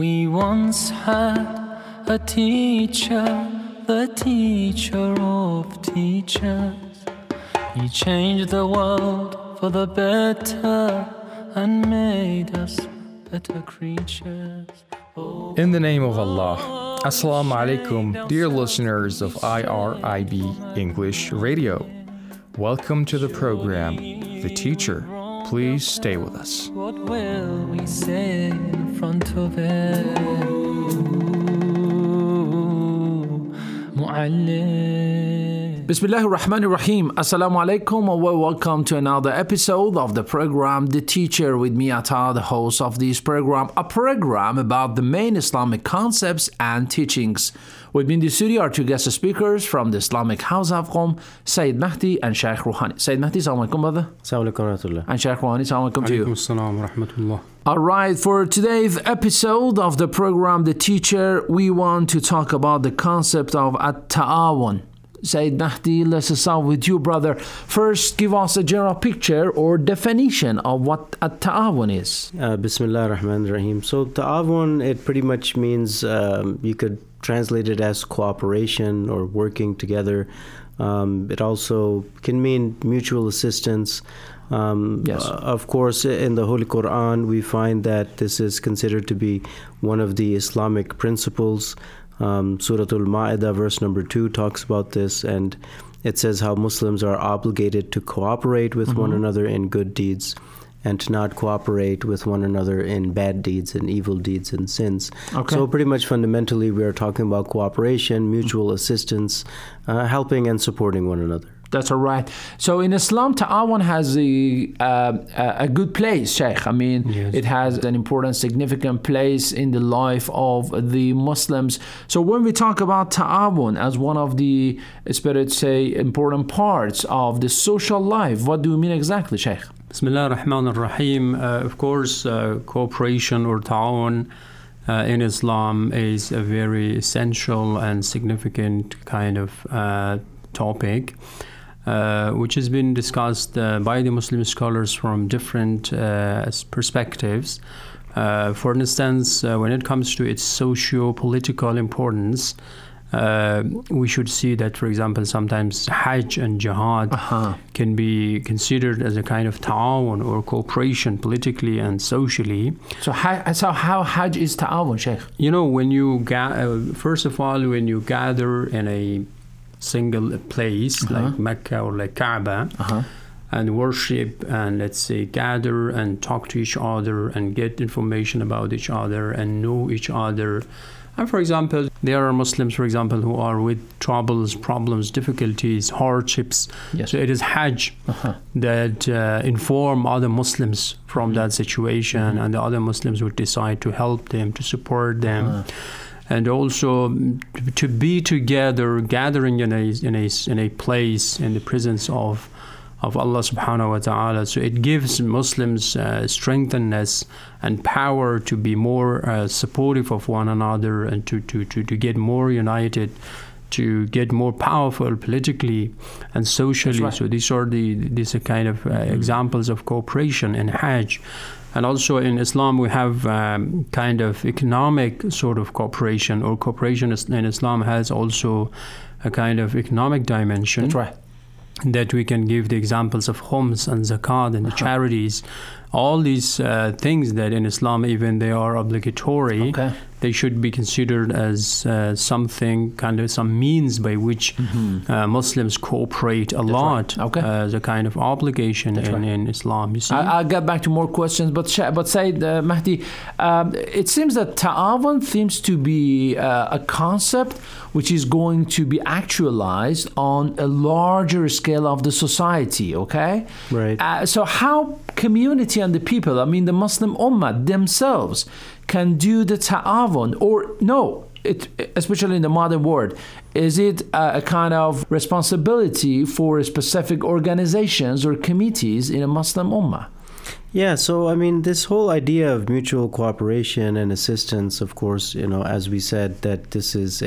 We once had a teacher, the teacher of teachers. He changed the world for the better and made us better creatures. In the name of Allah, Assalamu alaikum, dear listeners of IRIB English Radio. Welcome to the program, The Teacher. Please stay with us. What will we say in front of it? Bismillahir Rahmanir Rahim. Assalamu alaikum and welcome to another episode of the program The Teacher with me, Atta, the host of this program, a program about the main Islamic concepts and teachings. With me in the studio are two guest speakers from the Islamic House of Qom, Sayyid Mahdi and Shaykh Rouhani. Sayyid Mahdi, assalamu alaikum, brother. Assalamu alaikum warahmatullah. And Shaykh Rouhani, assalamu alaikum to you. Alaikum warahmatullah. All right, for today's episode of the program The Teacher, we want to talk about the concept of at-ta'awun. Sayyid Mahdi, let's start with you, brother. First, give us a general picture or definition of what at-ta'awun is. Bismillah ar-Rahman ar-Rahim. So, ta'awun, it pretty much means you could translate it as cooperation or working together. It also can mean mutual assistance. Yes. Of course, in the Holy Quran, we find that this is considered to be one of the Islamic principles. Surah Al-Ma'idah, verse number 2, talks about this, and it says how Muslims are obligated to cooperate with one another in good deeds and to not cooperate with one another in bad deeds and evil deeds and sins. Okay. So pretty much fundamentally, we are talking about cooperation, mutual assistance, helping and supporting one another. That's all right. So in Islam, ta'awun has a good place, Sheikh. I mean, Yes. It has an important, significant place in the life of the Muslims. So when we talk about ta'awun as one of the, spirits say, important parts of the social life, what do we mean exactly, Sheikh? Bismillah ar-Rahman ar-Rahim. Of course, cooperation or ta'awun in Islam is a very essential and significant kind of topic. Which has been discussed by the Muslim scholars from different perspectives. For instance, when it comes to its socio-political importance, we should see that, for example, sometimes Hajj and Jihad can be considered as a kind of ta'awun or cooperation politically and socially. So how Hajj is ta'awun, Sheikh? You know, when you first of all, when you gather in a single place like Mecca or like Kaaba and worship and, let's say, gather and talk to each other and get information about each other and know each other. And for example, there are Muslims, for example, who are with troubles, problems, difficulties, hardships. Yes. So it is Hajj that inform other Muslims from that situation, and the other Muslims would decide to help them, to support them. And also to be together, gathering in a place in the presence of Allah subhanahu wa ta'ala. So it gives Muslims strengthness and power to be more supportive of one another and to get more united, to get more powerful politically and socially. Right. So these are these are kind of examples of cooperation in Hajj. And also in Islam, we have kind of economic sort of cooperation, or cooperation in Islam has also a kind of economic dimension. That's right. That we can give the examples of khums and zakat and the charities. All these things that in Islam, even they are obligatory, they should be considered as something, kind of some means by which Muslims cooperate a lot as a kind of obligation in Islam. You see? I'll get back to more questions, but Sayyid Mahdi, it seems that ta'awun seems to be a concept which is going to be actualized on a larger scale of the society, okay? Right. So how community and the people, I mean the Muslim Ummah themselves, can do the ta'awun, or no, especially in the modern world, is it a kind of responsibility for specific organizations or committees in a Muslim Ummah? Yeah, so I mean, this whole idea of mutual cooperation and assistance, of course, you know, as we said, that this is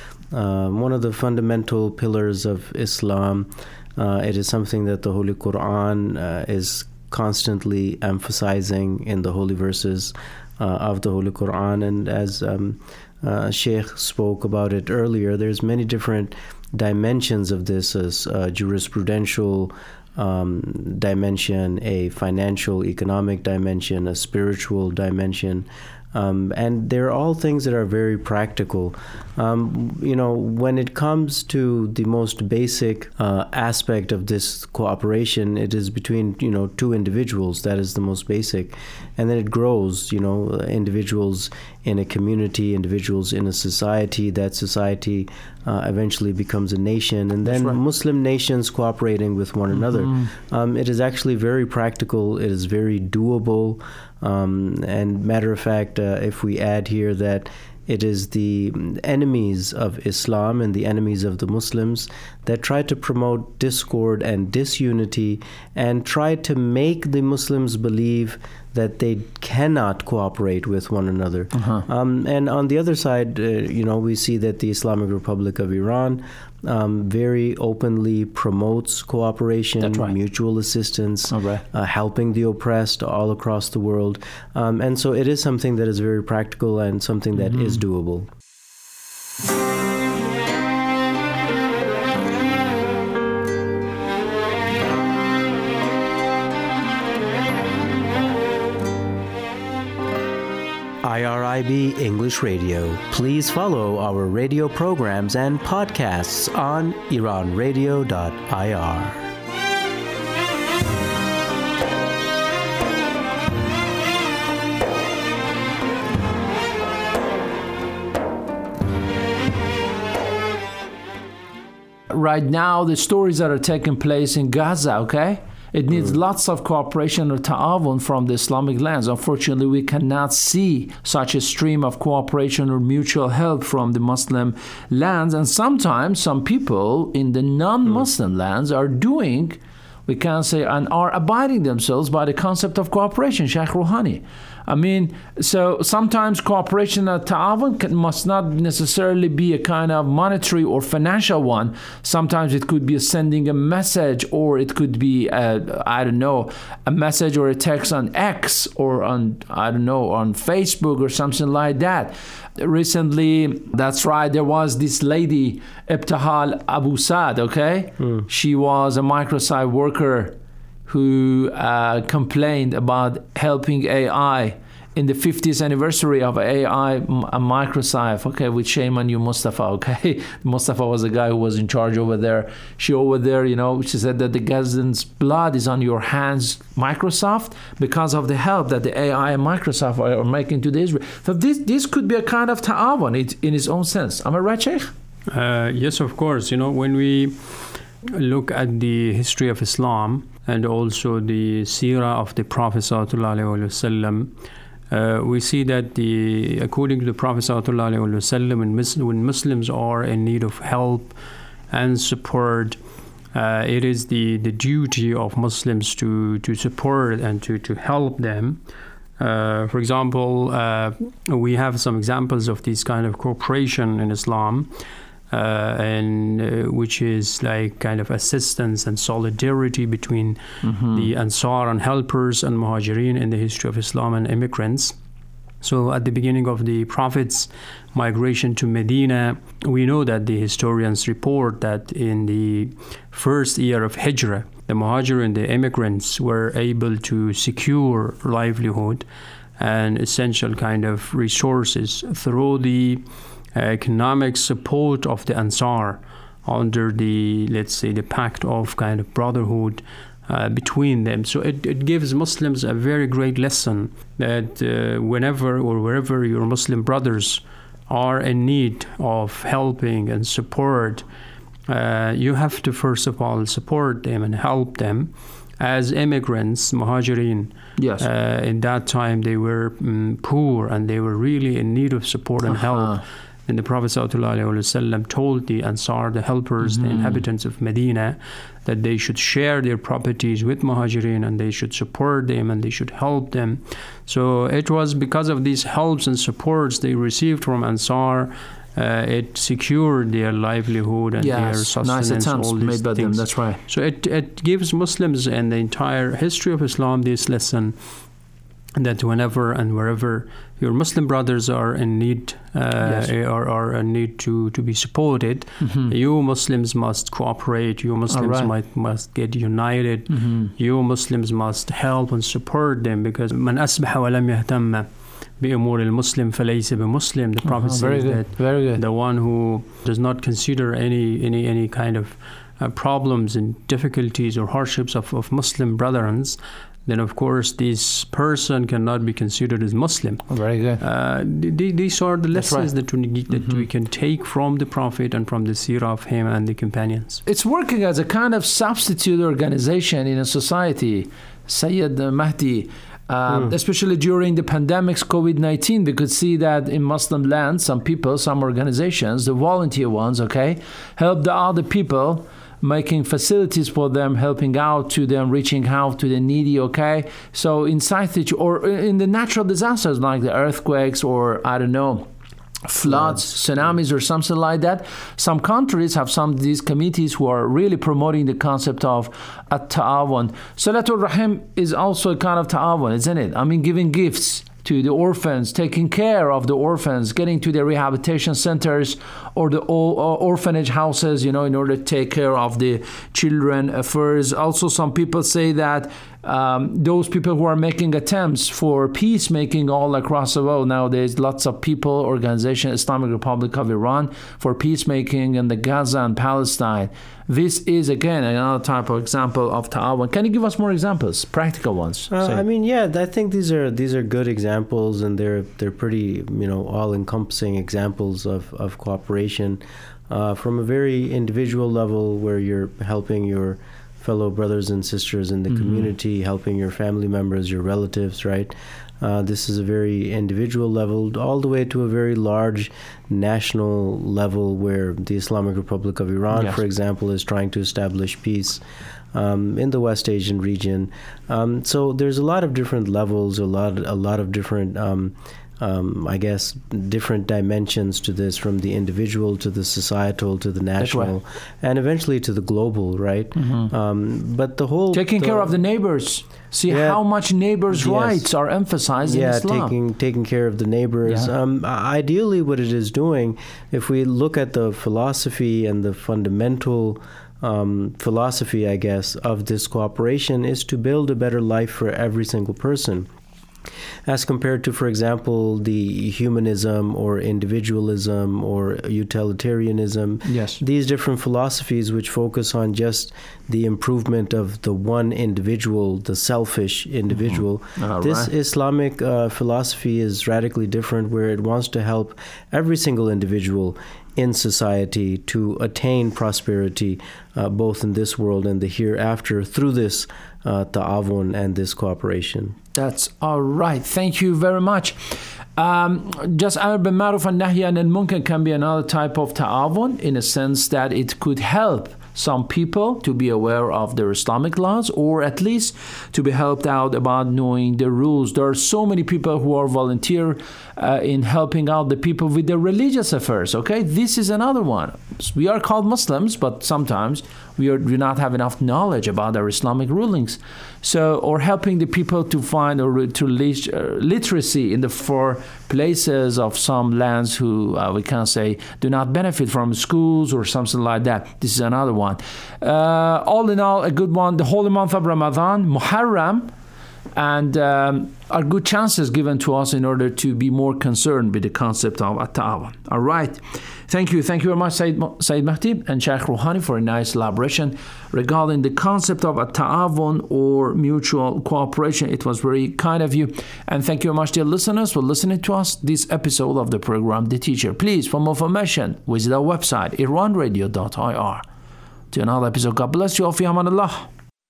one of the fundamental pillars of Islam. It is something that the Holy Quran is constantly emphasizing in the holy verses. of the Holy Quran. And as Sheikh spoke about it earlier, there's many different dimensions of this, as jurisprudential dimension, a financial, economic dimension, a spiritual dimension. And they're all things that are very practical. When it comes to the most basic aspect of this cooperation, it is between, two individuals. That is the most basic. And then it grows, individuals in a community, individuals in a society. That society eventually becomes a nation. And then Muslim nations cooperating with one another. It is actually very practical. It is very doable. And matter of fact, if we add here that it is the enemies of Islam and the enemies of the Muslims that try to promote discord and disunity and try to make the Muslims believe that they cannot cooperate with one another. And on the other side, we see that the Islamic Republic of Iran very openly promotes cooperation, mutual assistance, helping the oppressed all across the world. And so it is something that is very practical and something that is doable. IRIB English Radio. Please follow our radio programs and podcasts on iranradio.ir. Right now, the stories that are taking place in Gaza, okay? It needs lots of cooperation or ta'awun from the Islamic lands. Unfortunately, we cannot see such a stream of cooperation or mutual help from the Muslim lands. And sometimes some people in the non-Muslim lands are doing, we can say, and are abiding themselves by the concept of cooperation, Sheikh Rouhani. I mean, so sometimes cooperation and ta'awun must not necessarily be a kind of monetary or financial one. Sometimes it could be sending a message, or it could be, a message or a text on X or on Facebook or something like that. Recently, that's right, there was this lady, Ibtihal Abu Saad, okay? She was a Microsoft worker who complained about helping AI in the 50th anniversary of AI Microsoft, okay, with shame on you, Mustafa, okay? Mustafa was the guy who was in charge over there. She over there, she said that the Gazans' blood is on your hands, Microsoft, because of the help that the AI and Microsoft are making to the Israel. So this could be a kind of ta'awun in its own sense. Am I right, Sheikh? Yes, of course. When we look at the history of Islam and also the seerah of the Prophet sallallahu alaihi wasallam, we see that according to the Prophet sallallahu alaihi wasallam, when Muslims are in need of help and support, it is the duty of Muslims to support and to help them. For example, we have some examples of this kind of cooperation in Islam, and which is like kind of assistance and solidarity between the Ansar and helpers and Muhajirin in the history of Islam and immigrants. So at the beginning of the Prophet's migration to Medina, we know that the historians report that in the first year of Hijrah, the Muhajirin, the immigrants, were able to secure livelihood and essential kind of resources through the economic support of the Ansar under the, let's say, the pact of kind of brotherhood between them. So it gives Muslims a very great lesson that whenever or wherever your Muslim brothers are in need of helping and support, you have to first of all support them and help them. As immigrants, Muhajirin, yes. In that time they were poor and they were really in need of support and help. And the Prophet ﷺ told the Ansar, the helpers, the inhabitants of Medina, that they should share their properties with Muhajirin and they should support them and they should help them. So it was because of these helps and supports they received from Ansar, it secured their livelihood and their sustenance. Nice attempts all these made by things. Them, that's right. So it gives Muslims and the entire history of Islam this lesson that whenever and wherever your Muslim brothers are in need, are in need to be supported, you Muslims must cooperate. You Muslims must get united. You Muslims must help and support them, because من أصبح ولم يهتم بأمور المسلم فليس بمسلم. The Prophet says that the one who does not consider any kind of problems and difficulties or hardships of Muslim brethren, then of course this person cannot be considered as Muslim. Very good. These are the lessons that we can take from the Prophet and from the seerah of him and the companions. It's working as a kind of substitute organization in a society, Sayyid Mahdi. Especially during the pandemics, COVID-19, we could see that in Muslim lands, some people, some organizations, the volunteer ones, help the other people, making facilities for them, helping out to them, reaching out to the needy, So inside or in the natural disasters like the earthquakes or, I don't know, floods, tsunamis or something like that, some countries have some of these committees who are really promoting the concept of at-ta'awun. Salatul Rahim is also a kind of ta'awun, isn't it? I mean, giving gifts to the orphans, taking care of the orphans, getting to the rehabilitation centers or the orphanage houses, in order to take care of the children affairs. Also, some people say that those people who are making attempts for peacemaking all across the world nowadays, lots of people, organization, Islamic Republic of Iran, for peacemaking in the Gaza and Palestine. This is, again, another type of example of ta'awun. Can you give us more examples, practical ones? I think these are good examples, and they're pretty, all-encompassing examples of cooperation from a very individual level, where you're helping your fellow brothers and sisters in the community, helping your family members, your relatives, right? This is a very individual level, all the way to a very large national level, where the Islamic Republic of Iran, for example, is trying to establish peace in the West Asian region. So there's a lot of different levels, a lot of different different dimensions to this, from the individual to the societal to the national, and eventually to the global, right? But the whole taking care of the neighbors. See how much neighbors' rights are emphasized in Islam. taking care of the neighbors. Ideally, what it is doing, if we look at the philosophy and the fundamental philosophy, of this cooperation, is to build a better life for every single person, as compared to, for example, the humanism or individualism or utilitarianism. These different philosophies which focus on just the improvement of the one individual, the selfish individual. This Islamic philosophy is radically different, where it wants to help every single individual in society to attain prosperity, both in this world and the hereafter, through this ta'awun and this cooperation. That's all right. Thank you very much. Just Amr bil Ma'ruf and Nahy anil Munkar can be another type of ta'awun, in a sense that it could help some people to be aware of their Islamic laws, or at least to be helped out about knowing the rules. There are so many people who are volunteer in helping out the people with their religious affairs. This is another one. We are called Muslims, but sometimes we do not have enough knowledge about our Islamic rulings. Or helping the people to find or to reach literacy in the 4 places of some lands who we can say do not benefit from schools or something like that. This is another one. All in all, a good one. The holy month of Ramadan, Muharram, and are good chances given to us in order to be more concerned with the concept of at-ta'awun. All right. Thank you very much, Sayyid Mahdi and Sheikh Rouhani, for a nice elaboration regarding the concept of at-ta'awun or mutual cooperation. It was very kind of you. And thank you very much, dear listeners, for listening to us this episode of the program The Teacher. Please, for more information, visit our website, iranradio.ir. To another episode. God bless you all. Fi amanillah.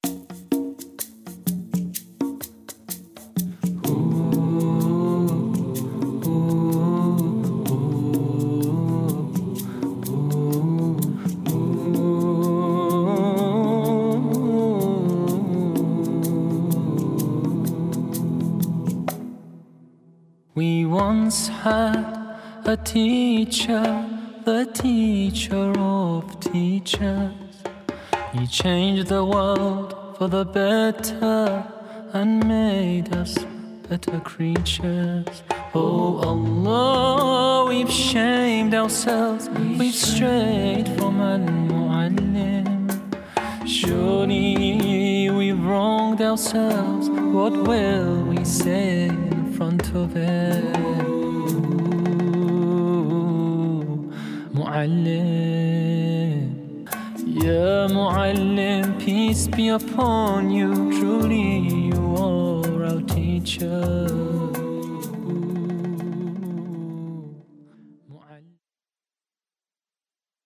We once had a teacher, the teacher of teachers. He changed the world for the better and made us better creatures. Oh Allah, we've shamed ourselves, we've strayed from Al-Mu'allim. Surely we've wronged ourselves, what will we say in front of it? Mu'allim, Ya Mu'allim, peace be upon you, truly